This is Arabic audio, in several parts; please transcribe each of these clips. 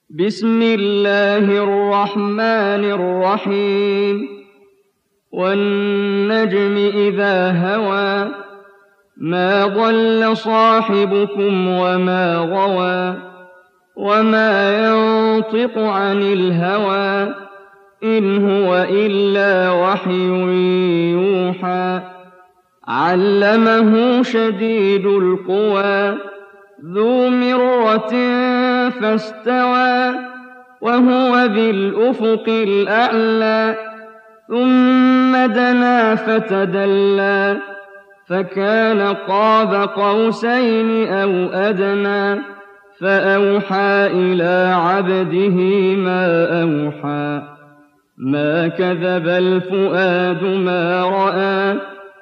بسم الله الرحمن الرحيم والنجم إذا هوى ما ضل صاحبكم وما غوى وما ينطق عن الهوى إن هو إلا وحي يوحى علمه شديد القوى ذو مرة فاستوى وهو بالأفق الأعلى ثم دنا فتدلى فكان قاب قوسين أو أدنى فأوحى إلى عبده ما أوحى ما كذب الفؤاد ما رأى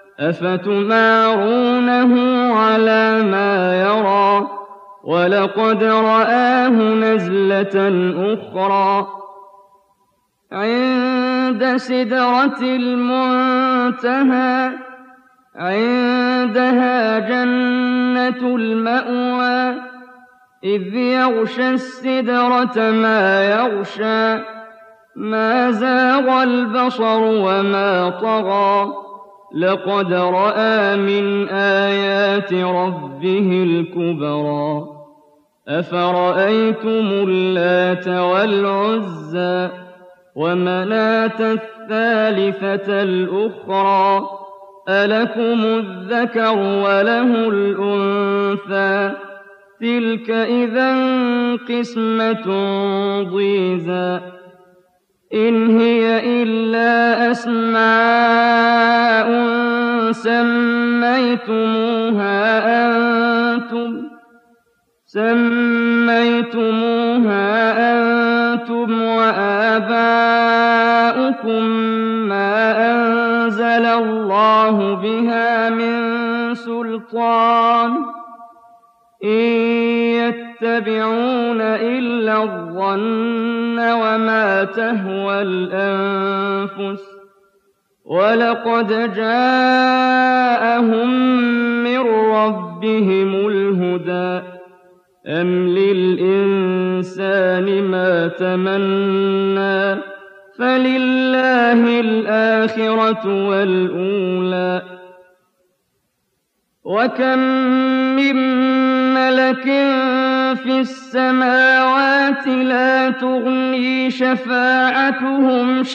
أفتمارونه على ما يرى ولقد رآه نزلة أخرى عند سدرة المنتهى عندها جنة المأوى إذ يغشى السدرة ما يغشى ما زاغ البصر وما طغى لقد رأى من آيات ربه الكبرى أفرأيتم اللات والعزى ومناة الثالثة الأخرى ألكم الذكر وله الأنثى تلك إذا قسمة ضيزى إن هي إلا أسماء سميتموها أنتم وآباؤكم ما أنزل الله بها من سلطان إن يتبعون إلا الظن وما تهوى الأنفس ولقد جاءهم من ربهم الهدى أم للإنسان ما تمنى فلله الآخرة والأولى وكم من ملك في السماوات لا تغني شفاعتهم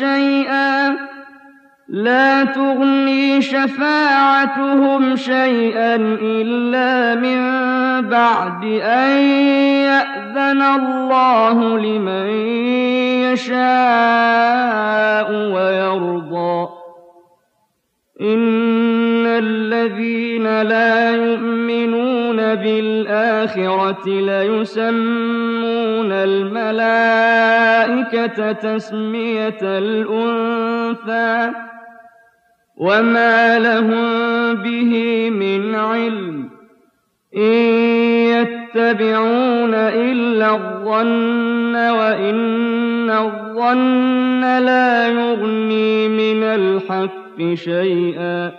شيئا إلا من بعد أن يأذن الله لمن يشاء ويرضى إن الذين لا يؤمنون بالآخرة ليسمون الملائكة تسمية الأنثى وما لهم به من علم إن يتبعون إلا الظن وإن الظن لا يغني من الحق شيئا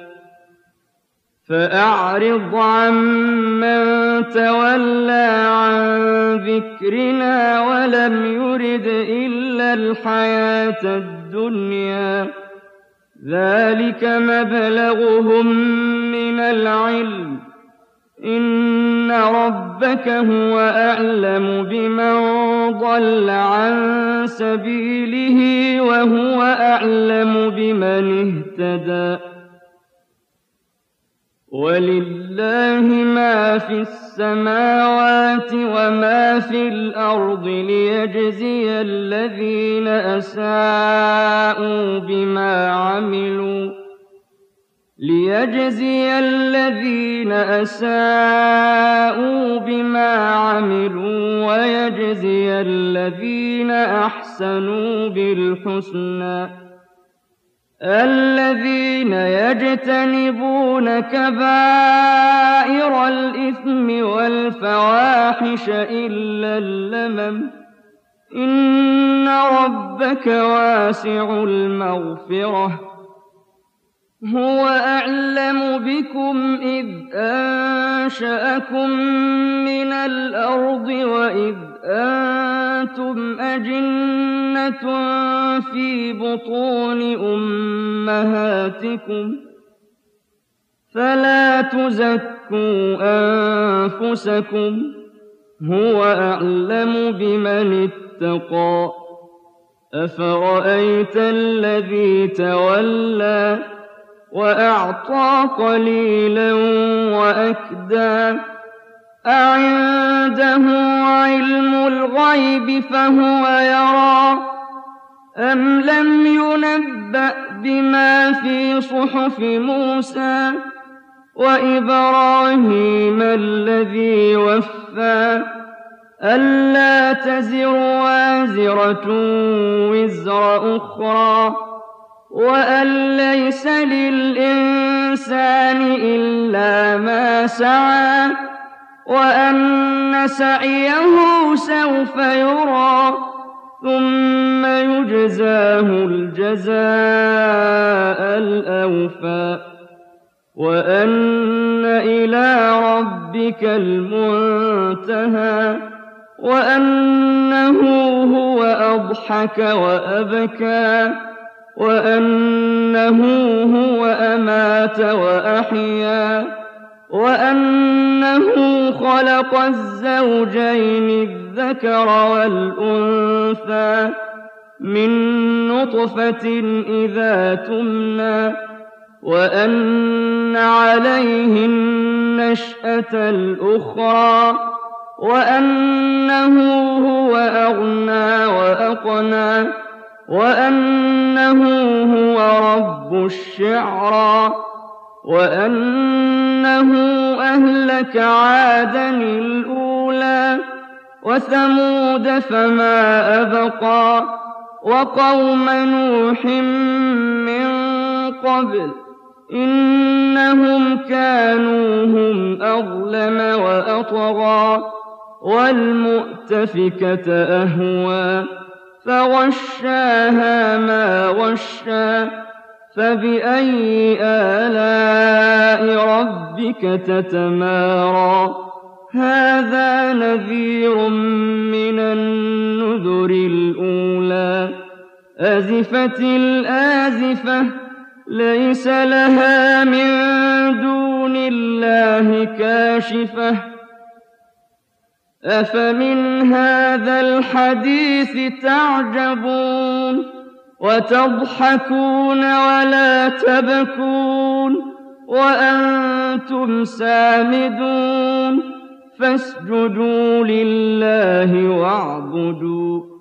فأعرض عمن تولى عن ذكرنا ولم يرد إلا الحياة الدنيا ذلك مبلغهم من العلم إن ربك هو أعلم بمن ضل عن سبيله وهو أعلم بمن اهتدى ولله ما في السماوات وما في الأرض ليجزي الذين أساءوا بما عملوا ويجزي الذين أحسنوا بالحسنى الذين يجتنبون كبائر الإثم والفواحش إلا اللمم إن ربك واسع المغفرة هو أعلم بكم إذ أنشأكم من الأرض وإذ أنتم أجنة في بطون أمهاتكم فلا تزكوا أنفسكم هو أعلم بمن اتقى أفرأيت الذي تولى وأعطى قليلا وأكدى أعنده علم الغيب فهو يرى أم لم ينبأ بما في صحف موسى وإبراهيم الذي وفى ألا تزر وازرة وزر أخرى وأن ليس للإنسان إلا ما سعى وأن سعيه سوف يرى ثم يجزاه الجزاء الأوفى وأن إلى ربك المنتهى وأنه هو أضحك وأبكى وأنه هو أمات وأحيا وأنه خلق الزوجين الذكر والأنثى من نطفة إذا تمنى وأن عليه النشأة الأخرى وأنه هو أغنى وأقنى وأنه هو رب الشعرى وأنه أهلك عادا الأولى وثمود فما أبقى وقوم نوح من قبل إنهم كانوا هم أظلم وأطغى والمؤتفكة أهوى فغشاها ما غشى فبأي آلاء ربك تتمارى هذا نذير من النذر الأولى أزفت الآزفة ليس لها من دون الله كاشفة أفمن هذا الحديث تعجبون وتضحكون ولا تبكون وأنتم سامدون فاسجدوا لله واعبدوا